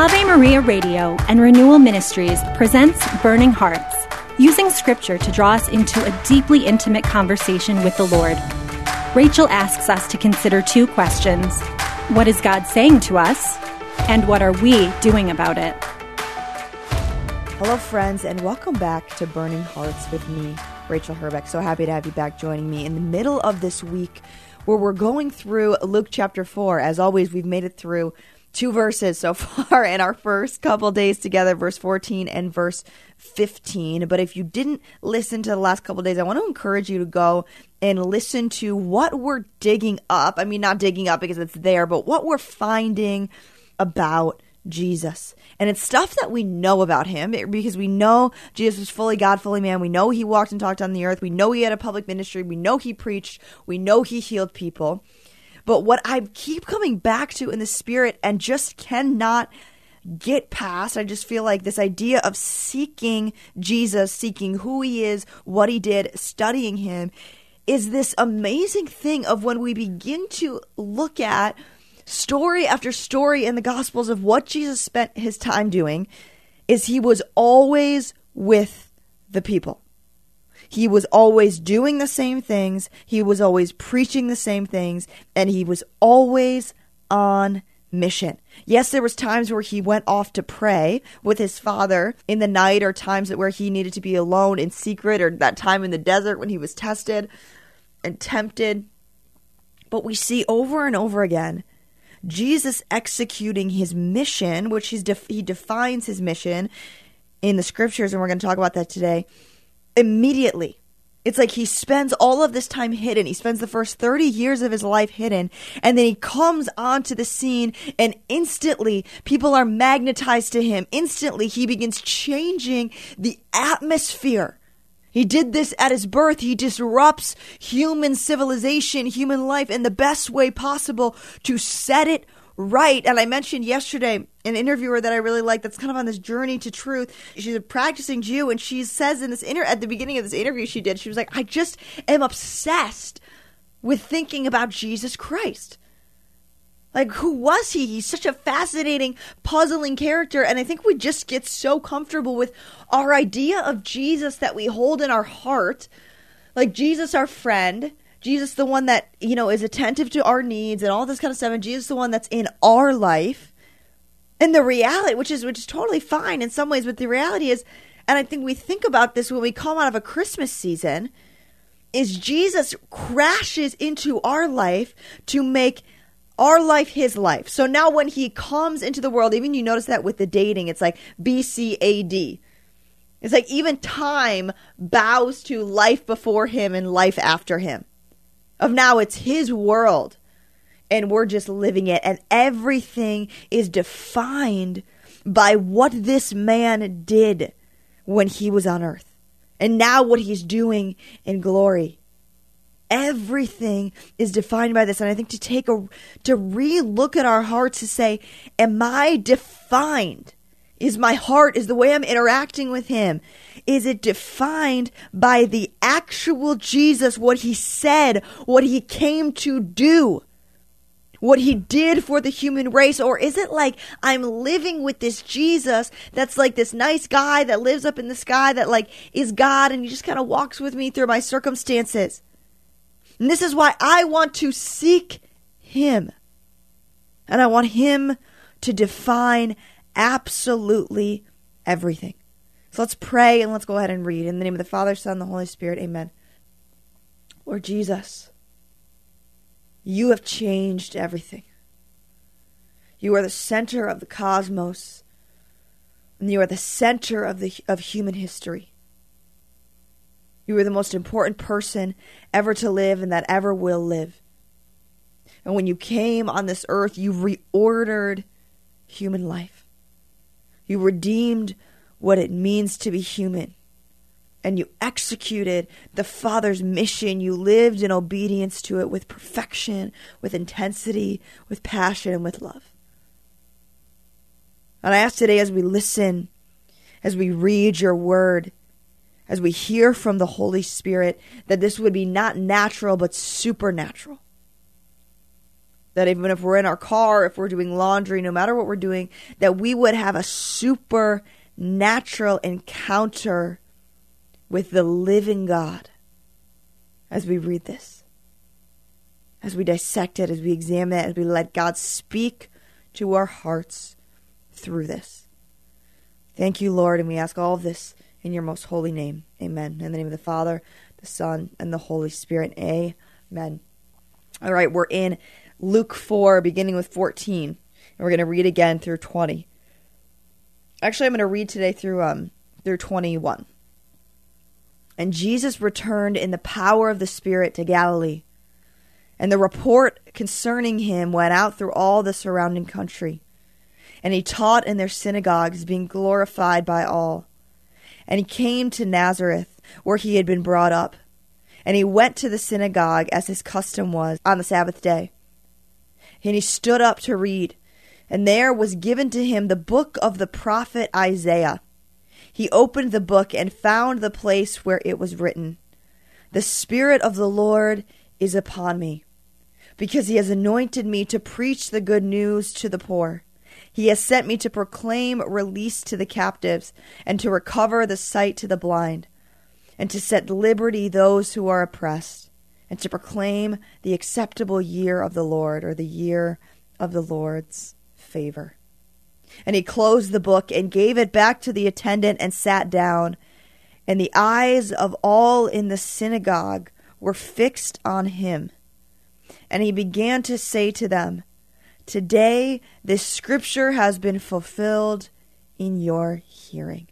Ave Maria Radio and Renewal Ministries presents Burning Hearts, using scripture to draw us into a deeply intimate conversation with the Lord. Rachel asks us to consider two questions. What is God saying to us? And what are we doing about it? Hello, friends, and welcome back to Burning Hearts with me, Rachel Herbeck. So happy to have you back joining me in the middle of this week where we're going through Luke chapter 4. As always, we've made it through 2 verses so far in our first couple days together, verse 14 and verse 15. But if you didn't listen to the last couple days, I want to encourage you to go and listen to what we're digging up. I mean, not digging up because it's there, but what we're finding about Jesus. And it's stuff that we know about him because we know Jesus was fully God, fully man. We know he walked and talked on the earth. We know he had a public ministry. We know he preached. We know he healed people. But what I keep coming back to in the spirit and just cannot get past, I just feel like this idea of seeking Jesus, seeking who he is, what he did, studying him, is this amazing thing of when we begin to look at story after story in the Gospels of what Jesus spent his time doing, is he was always with the people. He was always doing the same things. He was always preaching the same things. And he was always on mission. Yes, there was times where he went off to pray with his Father in the night, or times where he needed to be alone in secret, or that time in the desert when he was tested and tempted. But we see over and over again Jesus executing his mission, which he defines his mission in the scriptures, and we're going to talk about that today. Immediately. It's like he spends all of this time hidden. He spends the first 30 years of his life hidden, and then he comes onto the scene, and instantly people are magnetized to him. Instantly he begins changing the atmosphere. He did this at his birth. He disrupts human civilization, human life in the best way possible to set it right. And I mentioned yesterday an interviewer that I really like that's kind of on this journey to truth. She's a practicing Jew, and she says in this at the beginning of this interview she did, she was like, I just am obsessed with thinking about Jesus Christ. Like, who was he? He's such a fascinating, puzzling character. And I think we just get so comfortable with our idea of Jesus that we hold in our heart. Like Jesus, our friend. Jesus, the one that, is attentive to our needs and all this kind of stuff. And Jesus, the one that's in our life. And the reality, which is totally fine in some ways. But the reality is, and I think we think about this when we come out of a Christmas season, is Jesus crashes into our life to make our life his life. So now when he comes into the world, even you notice that with the dating, it's like BCAD. It's like even time bows to life before him and life after him. Of now it's his world and we're just living it. And everything is defined by what this man did when he was on earth. And now what he's doing in glory. Everything is defined by this. And I think to re-look at our hearts to say, am I defined? Is my heart, is the way I'm interacting with him, is it defined by the actual Jesus, what he said, what he came to do, what he did for the human race? Or is it like I'm living with this Jesus that's like this nice guy that lives up in the sky that like is God and he just kind of walks with me through my circumstances? And this is why I want to seek him. And I want him to define absolutely everything. So let's pray and let's go ahead and read. In the name of the Father, Son, and the Holy Spirit, amen. Lord Jesus, you have changed everything. You are the center of the cosmos. And you are the center of human history. You are the most important person ever to live and that ever will live. And when you came on this earth, you reordered human life. You redeemed what it means to be human. And you executed the Father's mission. You lived in obedience to it with perfection, with intensity, with passion, and with love. And I ask today as we listen, as we read your word, as we hear from the Holy Spirit, that this would be not natural but supernatural. That even if we're in our car, if we're doing laundry, no matter what we're doing, that we would have a supernatural encounter with the living God as we read this, as we dissect it, as we examine it, as we let God speak to our hearts through this. Thank you, Lord, and we ask all of this in your most holy name. Amen. In the name of the Father, the Son, and the Holy Spirit. Amen. All right, we're in Luke 4, beginning with 14, and we're going to read again through 20. Actually, I'm going to read today through 21. And Jesus returned in the power of the Spirit to Galilee, and the report concerning him went out through all the surrounding country. And he taught in their synagogues, being glorified by all. And he came to Nazareth, where he had been brought up. And he went to the synagogue, as his custom was, on the Sabbath day. And he stood up to read. And there was given to him the book of the prophet Isaiah. He opened the book and found the place where it was written, "The Spirit of the Lord is upon me, because he has anointed me to preach the good news to the poor. He has sent me to proclaim release to the captives, and to recover the sight to the blind, and to set liberty those who are oppressed, and to proclaim the acceptable year of the Lord," or the year of the Lord's favor. And he closed the book and gave it back to the attendant and sat down. And the eyes of all in the synagogue were fixed on him. And he began to say to them, "Today this scripture has been fulfilled in your hearing."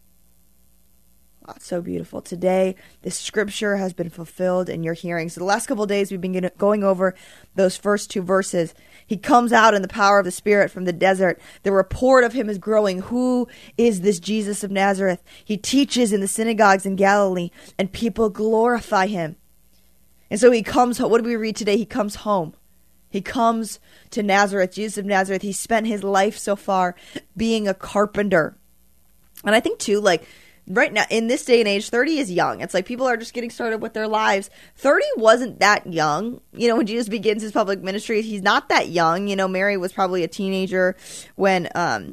Oh, it's so beautiful. Today, this scripture has been fulfilled in your hearing. So the last couple of days, we've been going over those first two verses. He comes out in the power of the Spirit from the desert. The report of him is growing. Who is this Jesus of Nazareth? He teaches in the synagogues in Galilee, and people glorify him. And so he comes home. What do we read today? He comes home. He comes to Nazareth, Jesus of Nazareth. He spent his life so far being a carpenter. And I think, too, like, right now, in this day and age, 30 is young. It's like people are just getting started with their lives. 30 wasn't that young. You know, when Jesus begins his public ministry, he's not that young. You know, Mary was probably a teenager when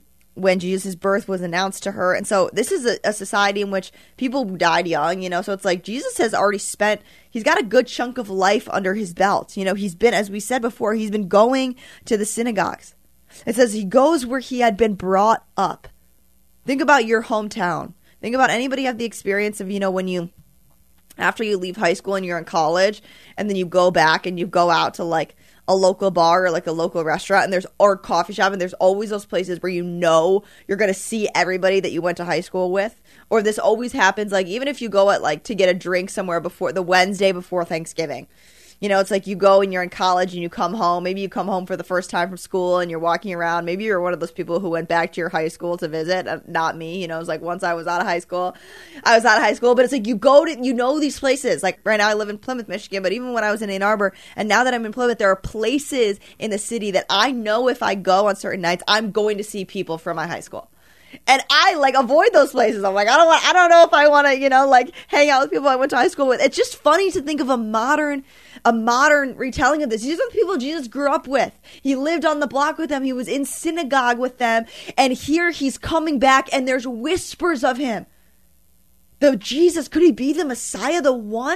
Jesus' birth was announced to her. And so this is a society in which people died young, you know. So it's like Jesus has already he's got a good chunk of life under his belt. You know, he's been, as we said before, he's been going to the synagogues. It says he goes where he had been brought up. Think about your hometown. Think about anybody have the experience of, you know, when after you leave high school and you're in college, and then you go back and you go out to like a local bar or like a local restaurant, and or coffee shop, and there's always those places where you know you're going to see everybody that you went to high school with. Or this always happens, like even if you go at like to get a drink somewhere before the Wednesday before Thanksgiving. You know, it's like you go and you're in college and you come home. Maybe you come home for the first time from school and you're walking around. Maybe you're one of those people who went back to your high school to visit. Not me. You know, it's like once I was out of high school, but it's like you go to, you know, these places. Like right now I live in Plymouth, Michigan, but even when I was in Ann Arbor, and now that I'm in Plymouth, there are places in the city that I know if I go on certain nights, I'm going to see people from my high school. And I like avoid those places. I'm like, I don't know if I want to, you know, like hang out with people I went to high school with. It's just funny to think of a modern retelling of this. These are the people Jesus grew up with. He lived on the block with them. He was in synagogue with them. And here he's coming back and there's whispers of him. The Jesus, could he be the Messiah? The one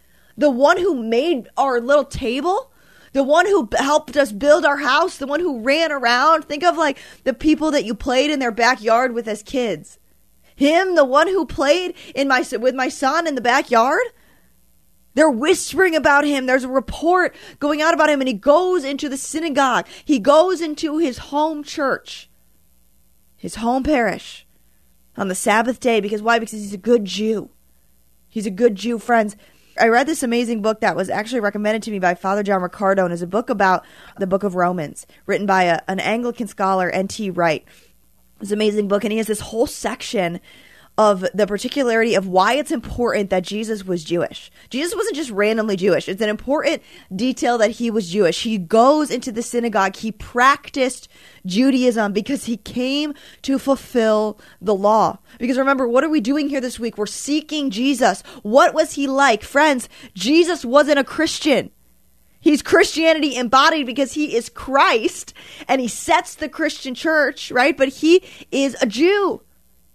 who made our little table? The one who helped us build our house, the one who ran around. Think of like the people that you played in their backyard with as kids. Him, the one who played with my son in the backyard. They're whispering about him. There's a report going out about him, and he goes into the synagogue. He goes into his home church, his home parish on the Sabbath day. Because why? Because he's a good Jew. He's a good Jew, friends. I read this amazing book that was actually recommended to me by Father John Riccardo, and is a book about the book of Romans, written by an Anglican scholar, N.T. Wright. It's an amazing book, and he has this whole section of the particularity of why it's important that Jesus was Jewish. Jesus wasn't just randomly Jewish. It's an important detail that he was Jewish. He goes into the synagogue. He practiced Judaism because he came to fulfill the law. Because remember, what are we doing here this week? We're seeking Jesus. What was he like? Friends, Jesus wasn't a Christian. He's Christianity embodied because he is Christ and he sets the Christian church, right? But he is a Jew.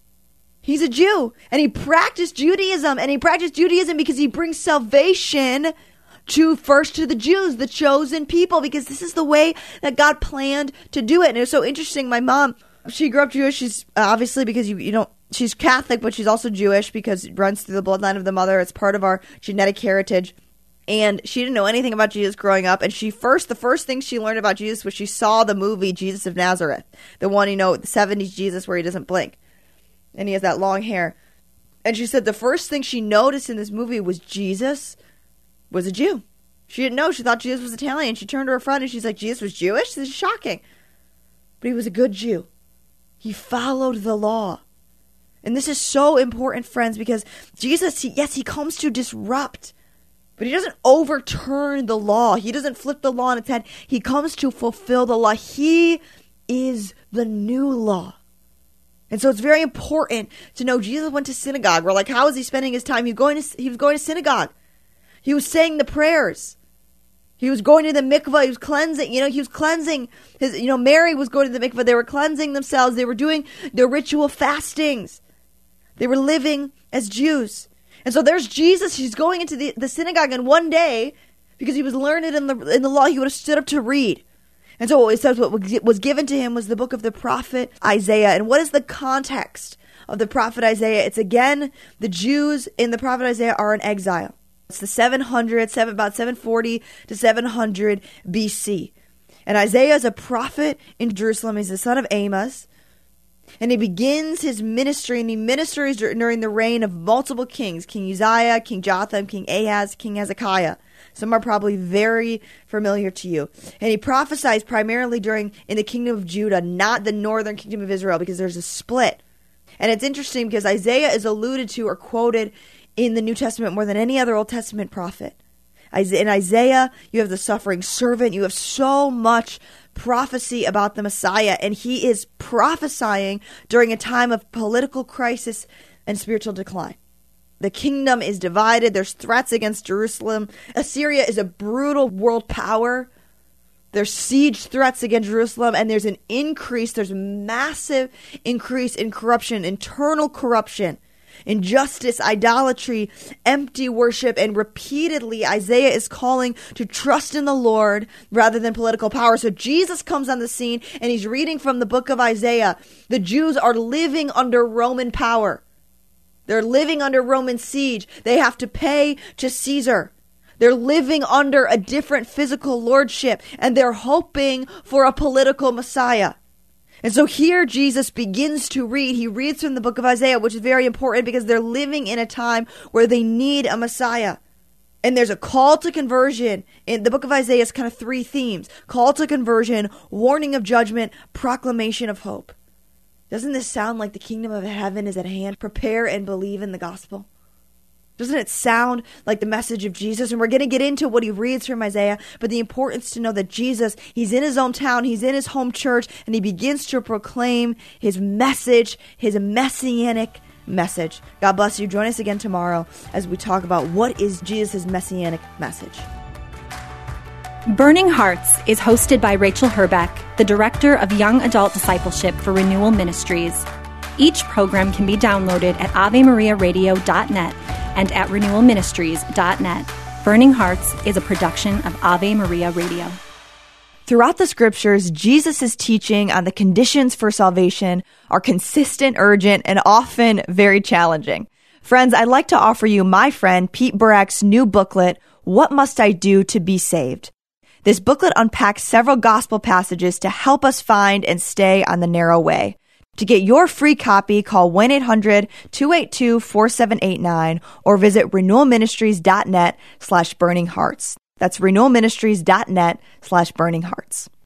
He's a Jew and he practiced Judaism, and he practiced Judaism because he brings salvation first to the Jews, the chosen people, because this is the way that God planned to do it. And it was so interesting. My mom, she grew up Jewish. She's obviously, because you don't, she's Catholic, but she's also Jewish because it runs through the bloodline of the mother. It's part of our genetic heritage. And she didn't know anything about Jesus growing up. And the first thing she learned about Jesus was she saw the movie Jesus of Nazareth. The one, the 70s Jesus where he doesn't blink. And he has that long hair. And she said the first thing she noticed in this movie was Jesus was a Jew. She didn't know. She thought Jesus was Italian. She turned to her friend and she's like, Jesus was Jewish? This is shocking. But he was a good Jew. He followed the law. And this is so important, friends, because Jesus, he comes to disrupt. But he doesn't overturn the law. He doesn't flip the law on its head. He comes to fulfill the law. He is the new law. And so it's very important to know Jesus went to synagogue. We're like, how is he spending his time? He was going to synagogue. He was saying the prayers. He was going to the mikvah. He was cleansing. He was cleansing his, Mary was going to the mikvah. They were cleansing themselves. They were doing their ritual fastings. They were living as Jews. And so there's Jesus. He's going into the synagogue, and one day, because he was learned in the law, he would have stood up to read. And so it says what was given to him was the book of the prophet Isaiah. And what is the context of the prophet Isaiah? It's again, the Jews in the prophet Isaiah are in exile. It's the about 740 to 700 BC. And Isaiah is a prophet in Jerusalem. He's the son of Amos. And he begins his ministry, and he ministers during the reign of multiple kings, King Uzziah, King Jotham, King Ahaz, King Hezekiah. Some are probably very familiar to you. And he prophesies primarily in the kingdom of Judah, not the northern kingdom of Israel, because there's a split. And it's interesting because Isaiah is alluded to or quoted in the New Testament more than any other Old Testament prophet. In Isaiah, you have the suffering servant. You have so much prophecy about the Messiah, and he is prophesying during a time of political crisis and spiritual decline. The kingdom is divided. There's threats against Jerusalem. Assyria is a brutal world power. There's siege threats against Jerusalem, and there's massive increase in corruption, internal corruption, injustice, idolatry, empty worship, and repeatedly Isaiah is calling to trust in the Lord rather than political power. So Jesus comes on the scene and he's reading from the book of Isaiah. The Jews are living under Roman power. They're living under Roman siege. They have to pay to Caesar. They're living under a different physical lordship, and they're hoping for a political Messiah. And so here Jesus begins to read. He reads from the book of Isaiah, which is very important because they're living in a time where they need a Messiah. And there's a call to conversion. In the book of Isaiah, it's kind of three themes: call to conversion, warning of judgment, proclamation of hope. Doesn't this sound like the kingdom of heaven is at hand? Prepare and believe in the gospel. Doesn't it sound like the message of Jesus? And we're going to get into what he reads from Isaiah, but the importance to know that Jesus, he's in his own town, he's in his home church, and he begins to proclaim his message, his messianic message. God bless you. Join us again tomorrow as we talk about what is Jesus' messianic message. Burning Hearts is hosted by Rachel Herbeck, the Director of Young Adult Discipleship for Renewal Ministries. Each program can be downloaded at AveMariaRadio.net and at RenewalMinistries.net. Burning Hearts is a production of Ave Maria Radio. Throughout the scriptures, Jesus' teaching on the conditions for salvation are consistent, urgent, and often very challenging. Friends, I'd like to offer you my friend Pete Burak's new booklet, What Must I Do to Be Saved? This booklet unpacks several gospel passages to help us find and stay on the narrow way. To get your free copy, call 1-800-282-4789 or visit renewalministries.net/burninghearts. That's renewalministries.net/burninghearts.